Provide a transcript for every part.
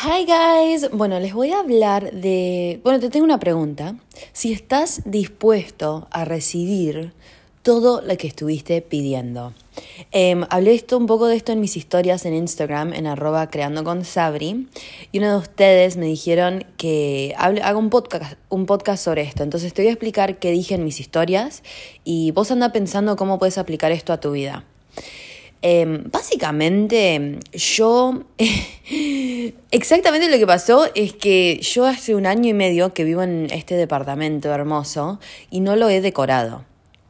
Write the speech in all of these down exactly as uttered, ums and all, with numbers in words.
Hi guys, bueno, les voy a hablar de, bueno, te tengo una pregunta. Si estás dispuesto a recibir todo lo que estuviste pidiendo. Eh, hablé esto, un poco de esto en mis historias en Instagram, en arroba creando con Sabri, y uno de ustedes me dijeron que hable, haga un podcast, un podcast sobre esto. Entonces te voy a explicar qué dije en mis historias y vos anda pensando cómo puedes aplicar esto a tu vida. Eh, básicamente, yo... exactamente lo que pasó es que yo hace un año y medio que vivo en este departamento hermoso y no lo he decorado.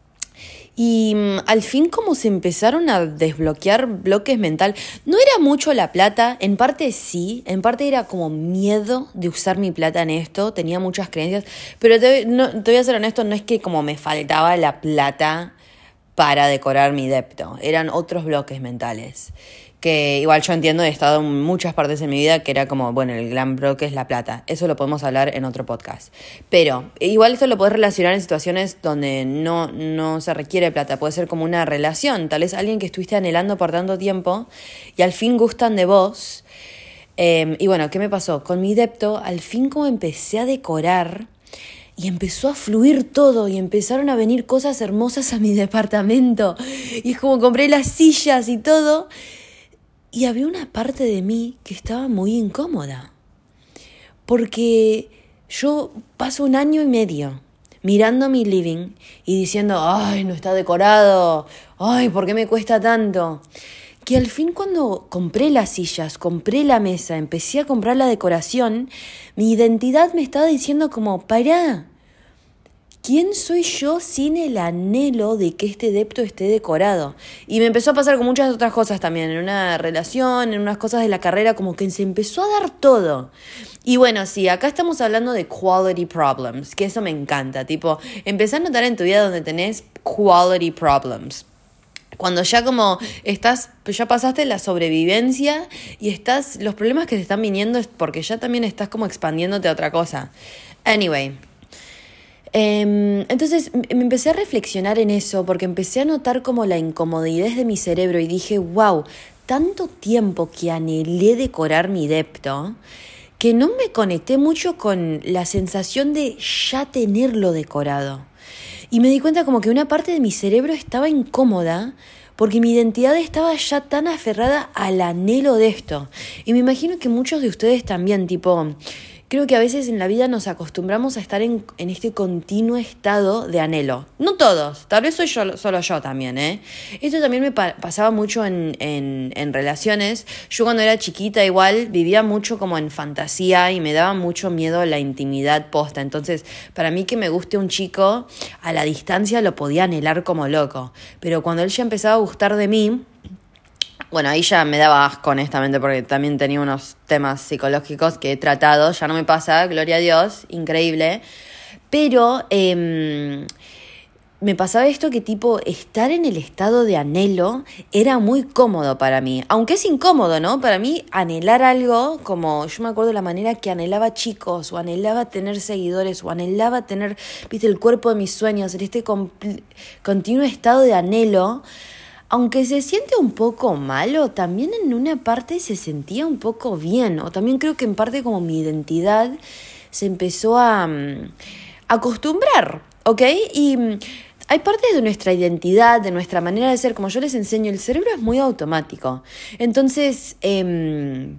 Y um, al fin como se empezaron a desbloquear bloques mental, no era mucho la plata, en parte sí, en parte era como miedo de usar mi plata en esto, tenía muchas creencias, pero te, no, te voy a ser honesto, no es que como me faltaba la plata para decorar mi depto, eran otros bloques mentales, que igual yo entiendo, he estado en muchas partes de mi vida que era como, bueno, el gran bloque es la plata, eso lo podemos hablar en otro podcast, pero igual esto lo podés relacionar en situaciones donde no, no se requiere plata, puede ser como una relación, tal vez alguien que estuviste anhelando por tanto tiempo y al fin gustan de vos, eh, y bueno, ¿qué me pasó? Con mi depto, al fin como empecé a decorar, y empezó a fluir todo y empezaron a venir cosas hermosas a mi departamento. Y es como compré las sillas y todo. Y había una parte de mí que estaba muy incómoda. Porque yo paso un año y medio mirando mi living y diciendo, ay, no está decorado. Ay, ¿por qué me cuesta tanto? Que al fin cuando compré las sillas, compré la mesa, empecé a comprar la decoración, mi identidad me estaba diciendo como, pará, ¿quién soy yo sin el anhelo de que este depto esté decorado? Y me empezó a pasar con muchas otras cosas también, en una relación, en unas cosas de la carrera, como que se empezó a dar todo. Y bueno, sí, acá estamos hablando de quality problems, que eso me encanta, tipo, empezá a notar en tu vida donde tenés quality problems. Cuando ya como estás, ya pasaste la sobrevivencia y estás, los problemas que te están viniendo es porque ya también estás como expandiéndote a otra cosa. Anyway, eh, entonces me empecé a reflexionar en eso porque empecé a notar como la incomodidad de mi cerebro y dije, wow, tanto tiempo que anhelé decorar mi depto que no me conecté mucho con la sensación de ya tenerlo decorado. Y me di cuenta como que una parte de mi cerebro estaba incómoda porque mi identidad estaba ya tan aferrada al anhelo de esto. Y me imagino que muchos de ustedes también, tipo, creo que a veces en la vida nos acostumbramos a estar en, en este continuo estado de anhelo. No todos, tal vez soy yo, solo yo también, ¿eh? Esto también me pa- pasaba mucho en, en, en relaciones. Yo cuando era chiquita igual vivía mucho como en fantasía y me daba mucho miedo la intimidad posta. Entonces, para mí que me guste un chico, a la distancia lo podía anhelar como loco. Pero cuando él ya empezaba a gustar de mí, bueno, ahí ya me daba asco, honestamente, porque también tenía unos temas psicológicos que he tratado. Ya no me pasa, gloria a Dios, increíble. Pero eh, me pasaba esto que tipo, estar en el estado de anhelo era muy cómodo para mí. Aunque es incómodo, ¿no? Para mí, anhelar algo, como yo me acuerdo de la manera que anhelaba chicos, o anhelaba tener seguidores, o anhelaba tener, viste, el cuerpo de mis sueños, en este compl- continuo estado de anhelo. Aunque se siente un poco malo, también en una parte se sentía un poco bien. O también creo que en parte como mi identidad se empezó a um, acostumbrar, ¿ok? Y um, hay partes de nuestra identidad, de nuestra manera de ser, como yo les enseño, el cerebro es muy automático. Entonces, eh,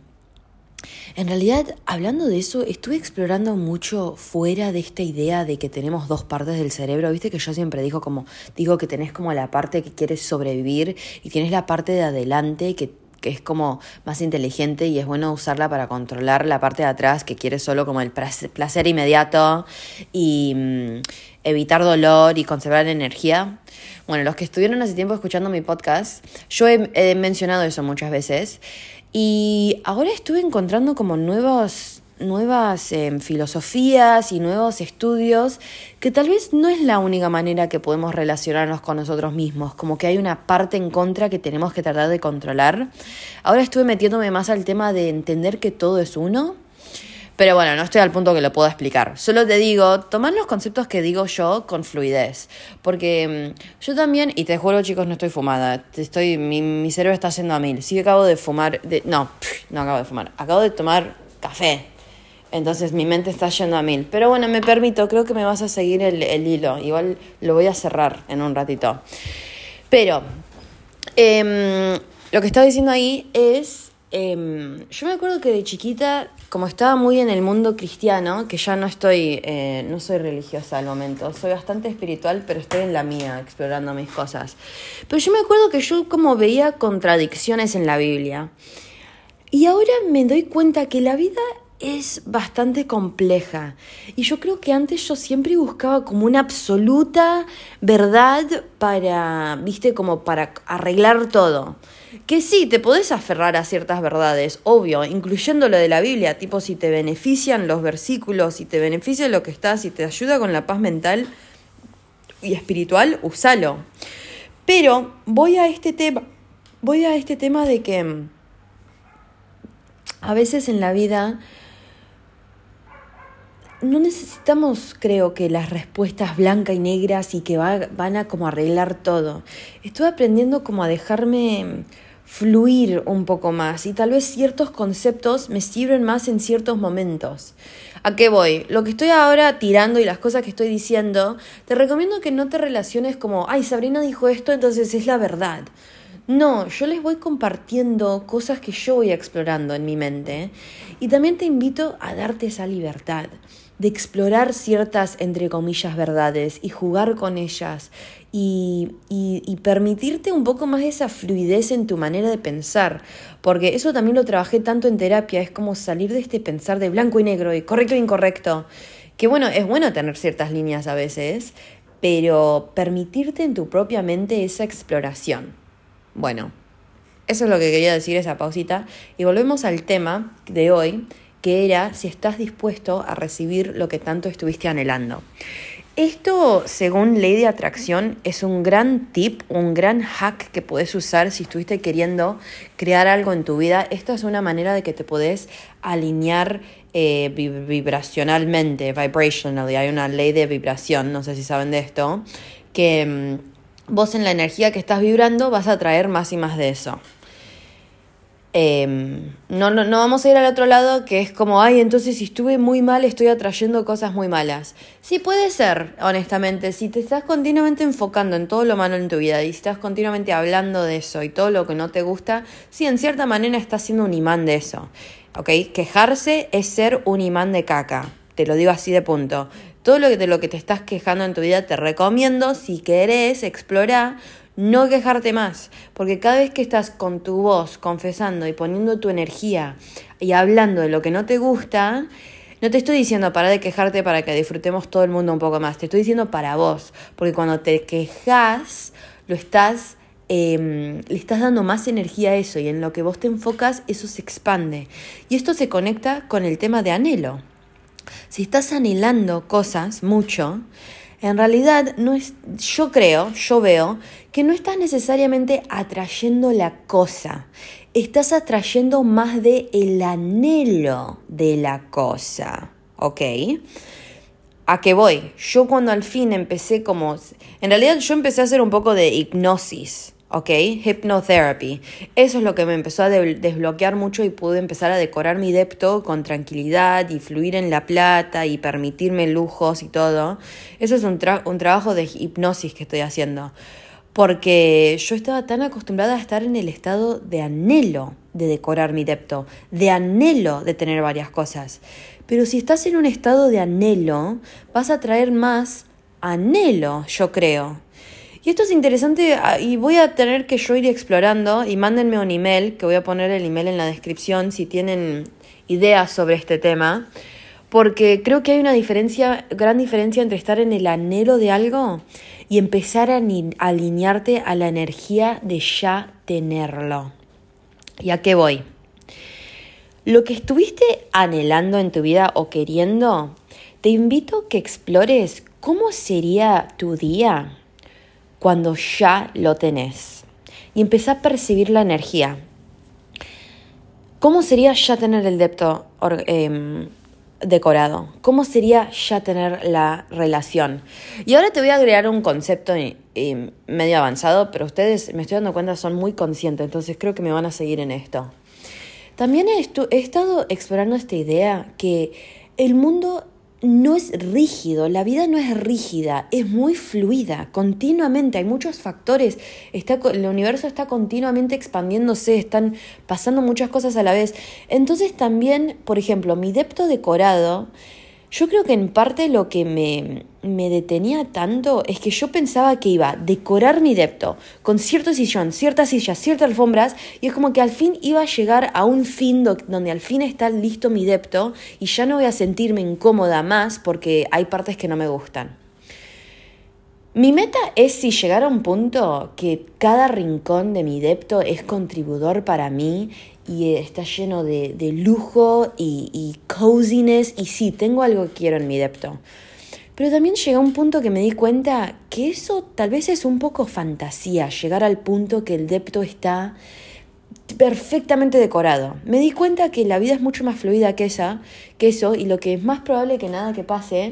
en realidad, hablando de eso, estuve explorando mucho fuera de esta idea de que tenemos dos partes del cerebro. Viste que yo siempre digo como digo que tenés como la parte que quieres sobrevivir y tienes la parte de adelante que, que es como más inteligente y es bueno usarla para controlar la parte de atrás que quiere solo como el placer, placer inmediato y mmm, evitar dolor y conservar energía. Bueno, los que estuvieron hace tiempo escuchando mi podcast, yo he, he mencionado eso muchas veces. Y ahora estuve encontrando como nuevos, nuevas eh, filosofías y nuevos estudios que tal vez no es la única manera que podemos relacionarnos con nosotros mismos, como que hay una parte en contra que tenemos que tratar de controlar. Ahora estuve metiéndome más al tema de entender que todo es uno, pero bueno, no estoy al punto que lo pueda explicar. Solo te digo, tomar los conceptos que digo yo con fluidez. Porque mmm, yo también, y te juro chicos, no estoy fumada. Estoy, mi, mi cerebro está yendo a mil. Sí que acabo de fumar, de, no, pff, no acabo de fumar. Acabo de tomar café. Entonces mi mente está yendo a mil. Pero bueno, me permito, creo que me vas a seguir el, el hilo. Igual lo voy a cerrar en un ratito. Pero eh, lo que estaba diciendo ahí es... Eh, yo me acuerdo que de chiquita, como estaba muy en el mundo cristiano, que ya no estoy, eh, no soy religiosa al momento, soy bastante espiritual, pero estoy en la mía, explorando mis cosas. Pero yo me acuerdo que yo como veía contradicciones en la Biblia. Y ahora me doy cuenta que la vida es bastante compleja. Y yo creo que antes yo siempre buscaba como una absoluta verdad para, viste, como para arreglar todo. Que sí, te podés aferrar a ciertas verdades, obvio, incluyendo lo de la Biblia, tipo si te benefician los versículos, si te beneficia lo que estás, si te ayuda con la paz mental y espiritual, úsalo. Pero voy a este tema, voy a este tema de que a veces en la vida no necesitamos, creo que, las respuestas blancas y negras y que va, van a como arreglar todo. Estoy aprendiendo como a dejarme fluir un poco más y tal vez ciertos conceptos me sirven más en ciertos momentos. ¿A qué voy? Lo que estoy ahora tirando y las cosas que estoy diciendo, te recomiendo que no te relaciones como, ay, Sabrina dijo esto, entonces es la verdad. No, yo les voy compartiendo cosas que yo voy explorando en mi mente y también te invito a darte esa libertad de explorar ciertas, entre comillas, verdades y jugar con ellas y, y, y permitirte un poco más esa fluidez en tu manera de pensar, porque eso también lo trabajé tanto en terapia, es como salir de este pensar de blanco y negro y correcto e incorrecto, que bueno, es bueno tener ciertas líneas a veces, pero permitirte en tu propia mente esa exploración. Bueno, eso es lo que quería decir, esa pausita, y volvemos al tema de hoy, que era si estás dispuesto a recibir lo que tanto estuviste anhelando. Esto, según ley de atracción, es un gran tip, un gran hack que podés usar si estuviste queriendo crear algo en tu vida. Esta es una manera de que te podés alinear eh, vibracionalmente, vibrationally. Hay una ley de vibración, no sé si saben de esto, que mmm, vos en la energía que estás vibrando vas a atraer más y más de eso. Eh, no, no, no vamos a ir al otro lado, que es como, ay, entonces si estuve muy mal estoy atrayendo cosas muy malas. Sí, puede ser, honestamente, si te estás continuamente enfocando en todo lo malo en tu vida y si estás continuamente hablando de eso y todo lo que no te gusta, sí, en cierta manera estás siendo un imán de eso, ¿ok? Quejarse es ser un imán de caca, te lo digo así de punto. Todo lo que, de lo que te estás quejando en tu vida te recomiendo, si querés, explorar, no quejarte más, porque cada vez que estás con tu voz confesando y poniendo tu energía y hablando de lo que no te gusta, no te estoy diciendo para de quejarte para que disfrutemos todo el mundo un poco más, te estoy diciendo para vos, porque cuando te quejas lo estás, eh, le estás dando más energía a eso y en lo que vos te enfocas eso se expande y esto se conecta con el tema de anhelo. Si estás anhelando cosas mucho, en realidad, no es, yo creo, yo veo, que no estás necesariamente atrayendo la cosa. Estás atrayendo más de el anhelo de la cosa, ¿ok? ¿A qué voy? Yo cuando al fin empecé como... En realidad yo empecé a hacer un poco de hipnosis, ¿ok? Hypnotherapy. Eso es lo que me empezó a de- desbloquear mucho y pude empezar a decorar mi depto con tranquilidad y fluir en la plata y permitirme lujos y todo. Eso es un, tra- un trabajo de hipnosis que estoy haciendo. Porque yo estaba tan acostumbrada a estar en el estado de anhelo de decorar mi depto, de anhelo de tener varias cosas. Pero si estás en un estado de anhelo, vas a traer más anhelo, yo creo. Y esto es interesante y voy a tener que yo ir explorando y mándenme un email, que voy a poner el email en la descripción si tienen ideas sobre este tema, porque creo que hay una diferencia, gran diferencia entre estar en el anhelo de algo y empezar a ni- alinearte a la energía de ya tenerlo. ¿Y a qué voy? Lo que estuviste anhelando en tu vida o queriendo, te invito a que explores cómo sería tu día cuando ya lo tenés y empezá a percibir la energía. ¿Cómo sería ya tener el depto eh, decorado? ¿Cómo sería ya tener la relación? Y ahora te voy a agregar un concepto eh, medio avanzado, pero ustedes, me estoy dando cuenta, son muy conscientes, entonces creo que me van a seguir en esto. También he, estu- he estado explorando esta idea que el mundo no es rígido, la vida no es rígida, es muy fluida, continuamente, hay muchos factores, está, el universo está continuamente expandiéndose, están pasando muchas cosas a la vez. Entonces también, por ejemplo, mi depto decorado, yo creo que en parte lo que me, me detenía tanto es que yo pensaba que iba a decorar mi depto con cierto sillón, ciertas sillas, ciertas alfombras, y es como que al fin iba a llegar a un fin do, donde al fin está listo mi depto y ya no voy a sentirme incómoda más porque hay partes que no me gustan. Mi meta es si llegar a un punto que cada rincón de mi depto es contribuidor para mí y está lleno de, de lujo y, y coziness, y sí, tengo algo que quiero en mi depto. Pero también llegué a un punto que me di cuenta que eso tal vez es un poco fantasía, llegar al punto que el depto está perfectamente decorado. Me di cuenta que la vida es mucho más fluida que esa, que eso, y lo que es más probable que nada que pase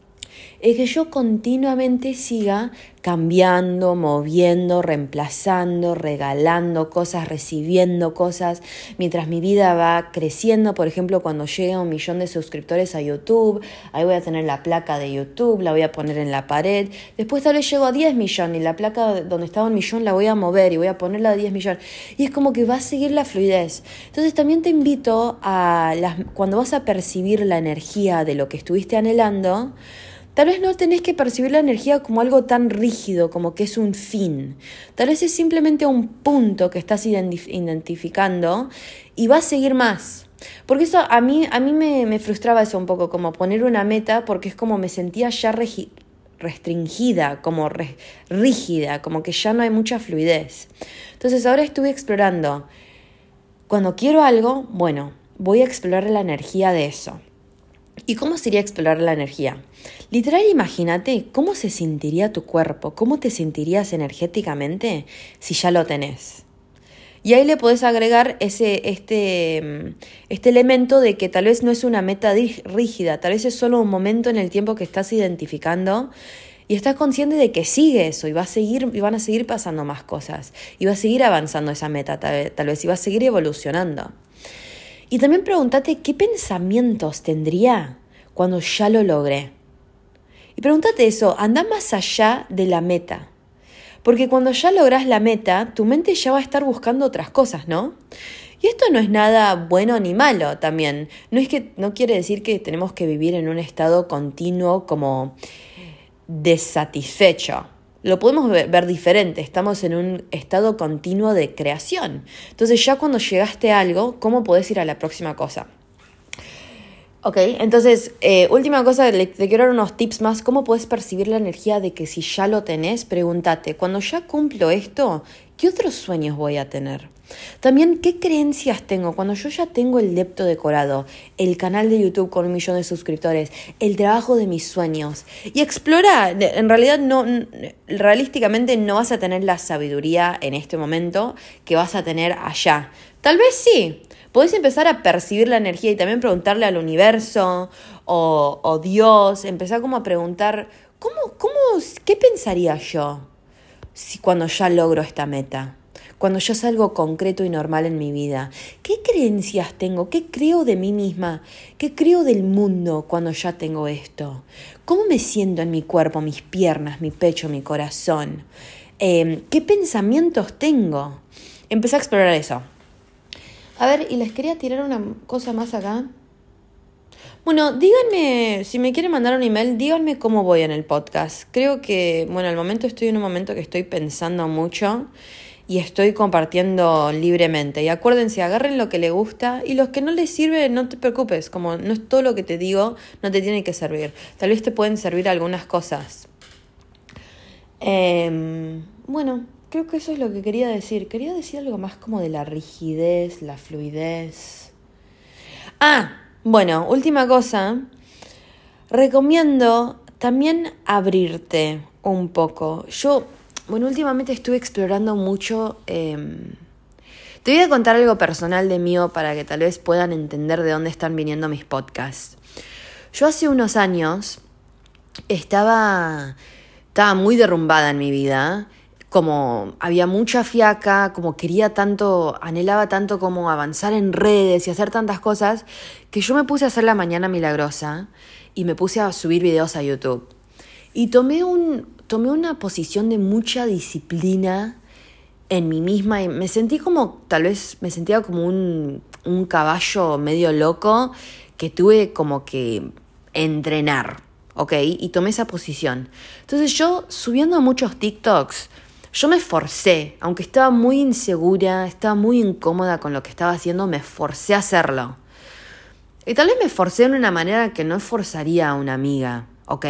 es que yo continuamente siga cambiando, moviendo, reemplazando, regalando cosas, recibiendo cosas, mientras mi vida va creciendo. Por ejemplo, cuando llegue a un millón de suscriptores a YouTube, ahí voy a tener la placa de YouTube, la voy a poner en la pared. Después tal vez llego a diez millones y la placa donde estaba un millón la voy a mover y voy a ponerla a diez millones. Y es como que va a seguir la fluidez. Entonces también te invito a, las, cuando vas a percibir la energía de lo que estuviste anhelando, tal vez no tenés que percibir la energía como algo tan rígido, como que es un fin. Tal vez es simplemente un punto que estás identif- identificando y va a seguir más. Porque eso a mí, a mí me, me frustraba eso un poco, como poner una meta, porque es como me sentía ya regi- restringida, como re- rígida, como que ya no hay mucha fluidez. Entonces ahora estuve explorando. Cuando quiero algo, bueno, voy a explorar la energía de eso. ¿Y cómo sería explorar la energía? Literal, imagínate cómo se sentiría tu cuerpo, cómo te sentirías energéticamente si ya lo tenés. Y ahí le podés agregar ese, este, este elemento de que tal vez no es una meta rígida, tal vez es solo un momento en el tiempo que estás identificando y estás consciente de que sigue eso y va a seguir, y van a seguir pasando más cosas y va a seguir avanzando esa meta tal vez, tal vez y va a seguir evolucionando. Y también pregúntate qué pensamientos tendría cuando ya lo logré. Y pregúntate eso, anda más allá de la meta. Porque cuando ya lográs la meta, tu mente ya va a estar buscando otras cosas, ¿no? Y esto no es nada bueno ni malo también. No es que, no quiere decir que tenemos que vivir en un estado continuo como desatisfecho. Lo podemos ver, ver diferente, estamos en un estado continuo de creación. Entonces ya cuando llegaste a algo, ¿cómo podés ir a la próxima cosa? Ok, entonces, eh, última cosa, le, te quiero dar unos tips más. ¿Cómo puedes percibir la energía de que si ya lo tenés? Pregúntate, cuando ya cumplo esto, ¿qué otros sueños voy a tener? También, ¿qué creencias tengo? Cuando yo ya tengo el depto decorado, el canal de YouTube con un millón de suscriptores, el trabajo de mis sueños. Y explora, en realidad, no, realísticamente no vas a tener la sabiduría en este momento que vas a tener allá. Tal vez sí. Podés empezar a percibir la energía y también preguntarle al universo o, o Dios, empezar como a preguntar, ¿cómo, cómo, ¿qué pensaría yo si cuando ya logro esta meta? Cuando ya es algo concreto y normal en mi vida. ¿Qué creencias tengo? ¿Qué creo de mí misma? ¿Qué creo del mundo cuando ya tengo esto? ¿Cómo me siento en mi cuerpo, mis piernas, mi pecho, mi corazón? Eh, ¿Qué pensamientos tengo? Empecé a explorar eso. A ver, y les quería tirar una cosa más acá. Bueno, díganme, si me quieren mandar un email, díganme cómo voy en el podcast. Creo que, bueno, al momento estoy en un momento que estoy pensando mucho y estoy compartiendo libremente. Y acuérdense, agarren lo que les gusta y los que no les sirve, no te preocupes. Como no es todo lo que te digo, no te tiene que servir. Tal vez te pueden servir algunas cosas. Eh, bueno... Creo que eso es lo que quería decir. Quería decir algo más como de la rigidez, la fluidez. Ah, bueno, última cosa. Recomiendo también abrirte un poco. Yo, bueno, últimamente estuve explorando mucho. Eh, te voy a contar algo personal de mí para que tal vez puedan entender de dónde están viniendo mis podcasts. Yo hace unos años estaba, estaba muy derrumbada en mi vida. como había mucha fiaca, como quería tanto, anhelaba tanto como avanzar en redes y hacer tantas cosas, que yo me puse a hacer la mañana milagrosa y me puse a subir videos a YouTube. Y tomé, un, tomé una posición de mucha disciplina en mí misma y me sentí como, tal vez me sentía como un, un caballo medio loco que tuve como que entrenar, ¿ok? Y tomé esa posición. Entonces yo, subiendo muchos TikToks, yo me esforcé, aunque estaba muy insegura, estaba muy incómoda con lo que estaba haciendo, me esforcé a hacerlo. Y tal vez me esforcé de una manera que no esforzaría a una amiga, ¿ok?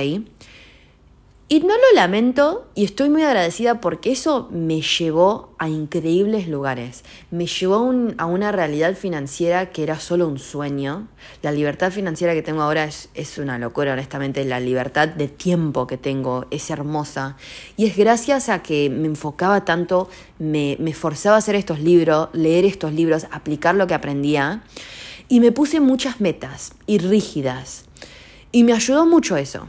Y no lo lamento y estoy muy agradecida porque eso me llevó a increíbles lugares. Me llevó a, un, a una realidad financiera que era solo un sueño. La libertad financiera que tengo ahora es, es una locura, honestamente. La libertad de tiempo que tengo es hermosa. Y es gracias a que me enfocaba tanto, me, me forzaba a hacer estos libros, leer estos libros, aplicar lo que aprendía. Y me puse muchas metas y rígidas. Y me ayudó mucho eso.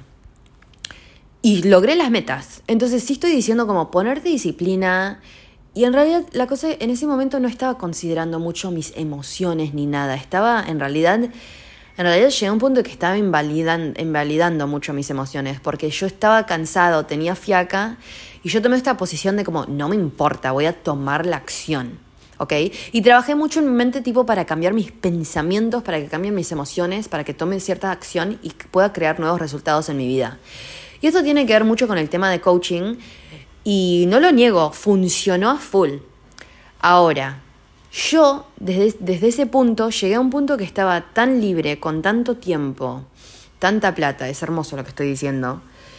Y logré las metas. Entonces sí estoy diciendo como ponerte disciplina. Y en realidad la cosa en ese momento no estaba considerando mucho mis emociones ni nada. Estaba en realidad, en realidad llegué a un punto que estaba invalidan, invalidando mucho mis emociones. Porque yo estaba cansado, tenía fiaca. Y yo tomé esta posición de como no me importa, voy a tomar la acción. ¿Ok? Y trabajé mucho en mi mente tipo para cambiar mis pensamientos, para que cambien mis emociones, para que tome cierta acción y pueda crear nuevos resultados en mi vida. Y esto tiene que ver mucho con el tema de coaching y no lo niego, funcionó a full. Ahora, yo desde, desde ese punto llegué a un punto que estaba tan libre, con tanto tiempo, tanta plata, es hermoso lo que estoy diciendo,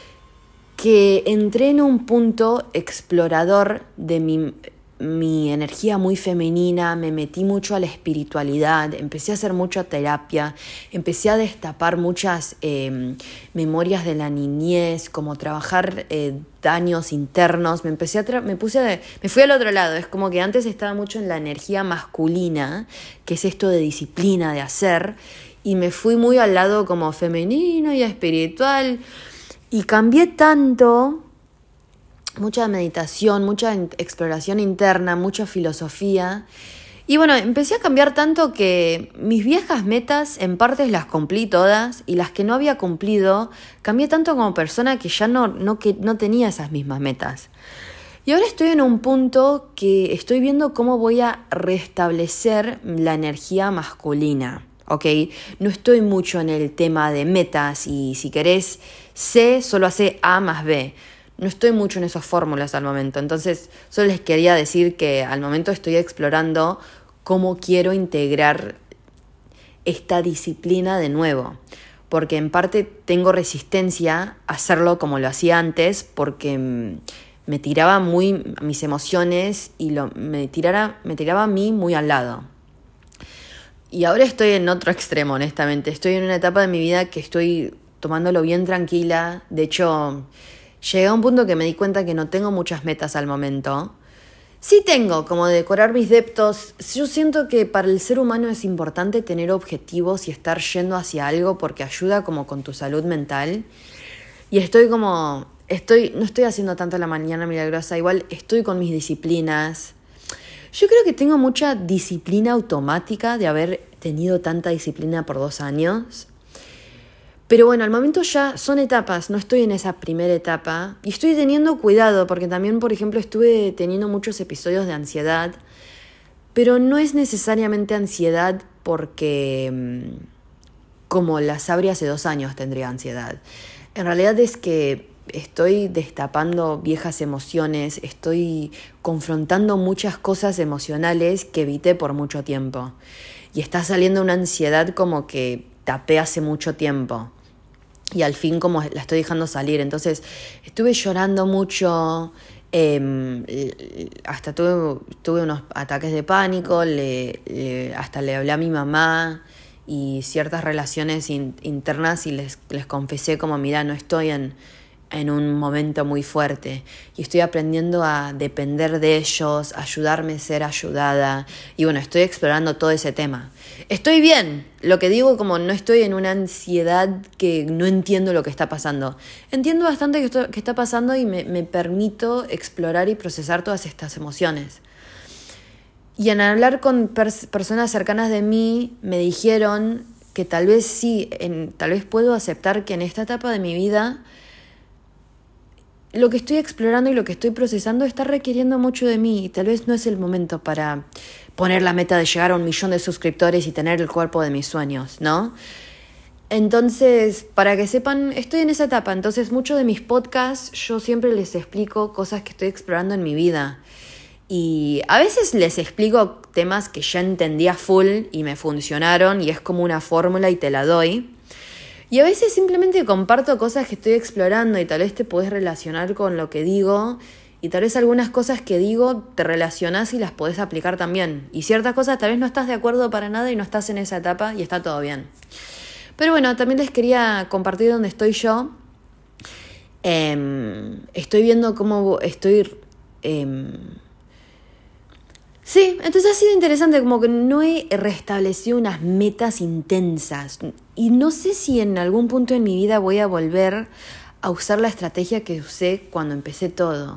que entré en un punto explorador de mi, mi energía muy femenina, me metí mucho a la espiritualidad, empecé a hacer mucha terapia, empecé a destapar muchas eh, memorias de la niñez, como trabajar eh, daños internos, me empecé a tra- me puse a, me fui al otro lado, es como que antes estaba mucho en la energía masculina, que es esto de disciplina, de hacer, y me fui muy al lado como femenino y espiritual, y cambié tanto. Mucha meditación, mucha exploración interna, mucha filosofía. Y bueno, empecé a cambiar tanto que mis viejas metas en partes las cumplí todas y las que no había cumplido, cambié tanto como persona que ya no, no, que no tenía esas mismas metas. Y ahora estoy en un punto que estoy viendo cómo voy a restablecer la energía masculina, ¿ok? No estoy mucho en el tema de metas y si querés C, solo hace A más B. No estoy mucho en esas fórmulas al momento, entonces solo les quería decir que al momento estoy explorando cómo quiero integrar esta disciplina de nuevo, porque en parte tengo resistencia a hacerlo como lo hacía antes, porque me tiraba muy mis emociones y lo, me, tirara, me tiraba a mí muy al lado. Y ahora estoy en otro extremo, honestamente, estoy en una etapa de mi vida que estoy tomándolo bien tranquila, de hecho llegué a un punto que me di cuenta que no tengo muchas metas al momento. Sí tengo, como decorar mis deptos. Yo siento que para el ser humano es importante tener objetivos y estar yendo hacia algo porque ayuda como con tu salud mental. Y estoy como, estoy, no estoy haciendo tanto la mañana milagrosa, igual estoy con mis disciplinas. Yo creo que tengo mucha disciplina automática de haber tenido tanta disciplina por dos años. Pero bueno, al momento ya son etapas, no estoy en esa primera etapa y estoy teniendo cuidado porque también, por ejemplo, estuve teniendo muchos episodios de ansiedad, pero no es necesariamente ansiedad porque como la Sabri hace dos años tendría ansiedad. En realidad es que estoy destapando viejas emociones, estoy confrontando muchas cosas emocionales que evité por mucho tiempo y está saliendo una ansiedad como que tapé hace mucho tiempo y al fin como la estoy dejando salir. Entonces estuve llorando mucho, eh, hasta tuve, tuve unos ataques de pánico, le, le, hasta le hablé a mi mamá y ciertas relaciones in, internas y les, les confesé como, mira, no estoy en, en un momento muy fuerte y estoy aprendiendo a depender de ellos, ayudarme a ser ayudada y bueno, estoy explorando todo ese tema. Estoy bien, lo que digo como no estoy en una ansiedad que no entiendo lo que está pasando. Entiendo bastante que, esto, que está pasando y me, me permito explorar y procesar todas estas emociones. Y en hablar con pers- personas cercanas de mí me dijeron que tal vez sí, en, tal vez puedo aceptar que en esta etapa de mi vida lo que estoy explorando y lo que estoy procesando está requiriendo mucho de mí y tal vez no es el momento para poner la meta de llegar a un millón de suscriptores y tener el cuerpo de mis sueños, ¿no? Entonces, para que sepan, estoy en esa etapa. Entonces, muchos de mis podcasts yo siempre les explico cosas que estoy explorando en mi vida. Y a veces les explico temas que ya entendía full y me funcionaron y es como una fórmula y te la doy. Y a veces simplemente comparto cosas que estoy explorando y tal vez te podés relacionar con lo que digo y tal vez algunas cosas que digo te relacionás y las podés aplicar también. Y ciertas cosas tal vez no estás de acuerdo para nada y no estás en esa etapa y está todo bien. Pero bueno, también les quería compartir dónde estoy yo. Eh, estoy viendo cómo estoy... Eh, Sí, entonces ha sido interesante, como que no he restablecido unas metas intensas y no sé si en algún punto en mi vida voy a volver a usar la estrategia que usé cuando empecé todo.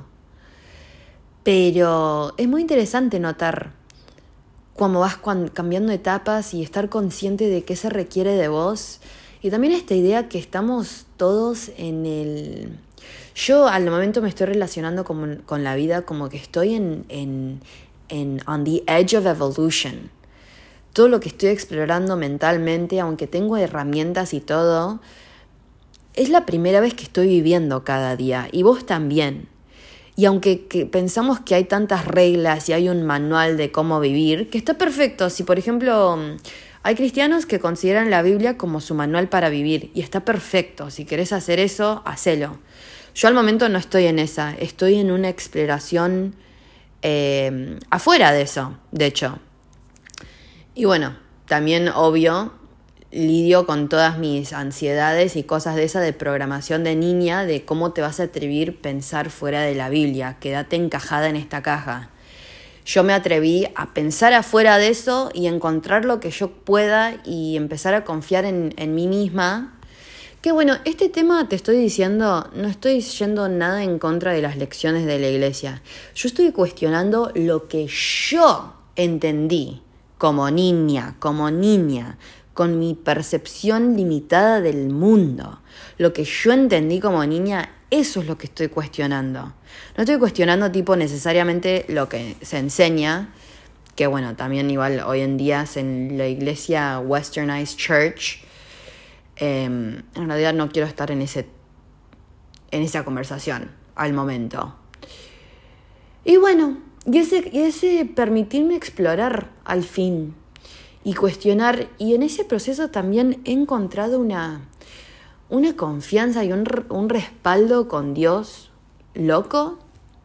Pero es muy interesante notar cómo vas cambiando etapas y estar consciente de qué se requiere de vos. Y también esta idea que estamos todos en el... Yo al momento me estoy relacionando con, con la vida como que estoy en... en En, on the edge of evolution. Todo lo que estoy explorando mentalmente, aunque tengo herramientas y todo, es la primera vez que estoy viviendo cada día. Y vos también. Y aunque que pensamos que hay tantas reglas y hay un manual de cómo vivir, que está perfecto. Si, por ejemplo, hay cristianos que consideran la Biblia como su manual para vivir. Y está perfecto. Si querés hacer eso, hacelo. Yo al momento no estoy en esa. Estoy en una exploración... Eh, afuera de eso, de hecho. Y bueno, también obvio, lidio con todas mis ansiedades y cosas de esa de programación de niña, de cómo te vas a atrever a pensar fuera de la Biblia, quédate encajada en esta caja. Yo me atreví a pensar afuera de eso y encontrar lo que yo pueda y empezar a confiar en, en mí misma. Que bueno, este tema te estoy diciendo, no estoy yendo nada en contra de las lecciones de la iglesia. Yo estoy cuestionando lo que yo entendí como niña, como niña, con mi percepción limitada del mundo. Lo que yo entendí como niña, eso es lo que estoy cuestionando. No estoy cuestionando tipo necesariamente lo que se enseña, que bueno, también igual hoy en día es en la iglesia Westernized Church. Eh, en realidad no quiero estar en ese en esa conversación al momento. Y bueno, y ese, y ese permitirme explorar al fin y cuestionar, y en ese proceso también he encontrado una, una confianza y un, un respaldo con Dios loco.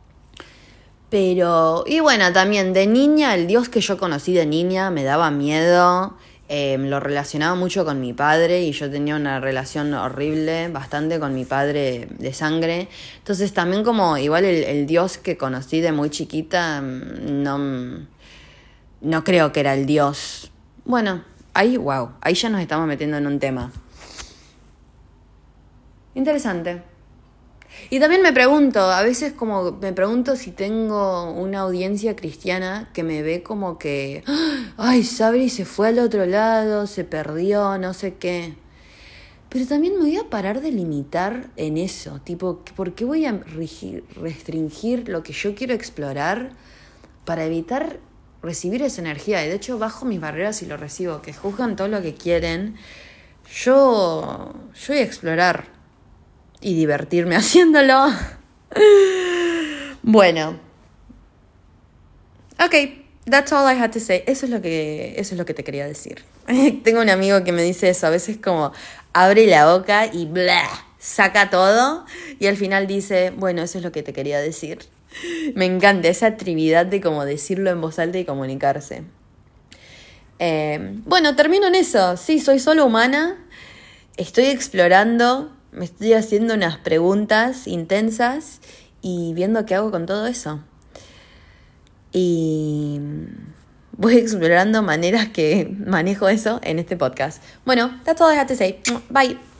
Pero, y bueno, también de niña, el Dios que yo conocí de niña me daba miedo. Eh, lo relacionaba mucho con mi padre y yo tenía una relación horrible, bastante con mi padre de sangre. Entonces también como igual el, el Dios que conocí de muy chiquita, no, no creo que era el Dios. Bueno, ahí, wow, ahí ya nos estamos metiendo en un tema. Interesante. Y también me pregunto, a veces como me pregunto si tengo una audiencia cristiana que me ve como que, ay, Sabri se fue al otro lado, se perdió, no sé qué. Pero también me voy a parar de limitar en eso, tipo, ¿por qué voy a rigir, restringir lo que yo quiero explorar para evitar recibir esa energía? Y de hecho bajo mis barreras y lo recibo, que juzgan todo lo que quieren. Yo, yo voy a explorar y divertirme haciéndolo. Bueno. Ok, that's all I had to say. Eso es lo que, eso es lo que te quería decir. Tengo un amigo que me dice eso. A veces como abre la boca y bla, saca todo. Y al final dice, bueno, eso es lo que te quería decir. Me encanta esa actividad de como decirlo en voz alta y comunicarse. Eh, bueno, termino en eso. Sí, soy solo humana. Estoy explorando. Me estoy haciendo unas preguntas intensas y viendo qué hago con todo eso. Y voy explorando maneras que manejo eso en este podcast. Bueno, that's all I have to say. Bye.